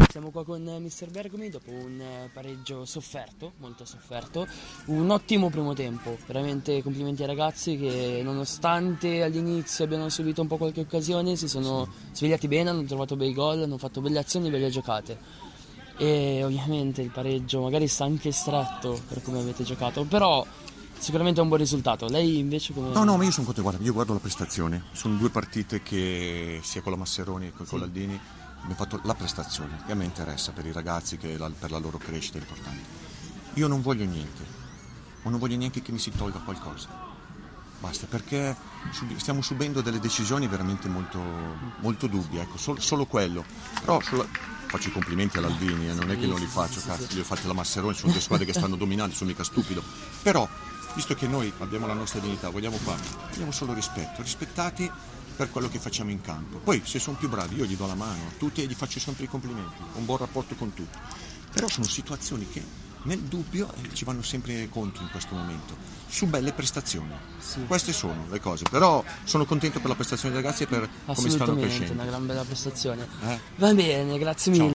Siamo qua con Mr. Bergomi dopo un pareggio sofferto, molto sofferto, un ottimo primo tempo, veramente complimenti ai ragazzi che nonostante all'inizio abbiano subito un po' qualche occasione si sono svegliati bene, hanno trovato bei gol, hanno fatto belle azioni, belle giocate e ovviamente il pareggio magari sta anche stretto per come avete giocato, però sicuramente è un buon risultato. Lei invece come... No, ma io sono contento, guarda, io guardo la prestazione, sono due partite che sia con la Masseroni che con l'Aldini abbiamo fatto la prestazione che a me interessa per i ragazzi, per la loro crescita è importante. Io non voglio niente, ma non voglio neanche che mi si tolga qualcosa, basta, perché stiamo subendo delle decisioni veramente molto, molto dubbie, ecco, solo quello, però faccio i complimenti all'Aldini, non è che non li faccio, cazzo, li ho fatti alla Masseroni, sono due squadre che stanno dominando, sono mica stupido, però visto che noi abbiamo la nostra dignità, vogliamo solo rispetto, rispettati per quello che facciamo in campo. Poi se sono più bravi io gli do la mano a tutti e gli faccio sempre i complimenti, ho un buon rapporto con tutti. Però sono situazioni che nel dubbio ci vanno sempre contro in questo momento, su belle prestazioni. Sì. Queste sono le cose, però sono contento per la prestazione dei ragazzi e per come stanno crescendo. Assolutamente, una gran bella prestazione. Va bene, grazie mille. Ciao.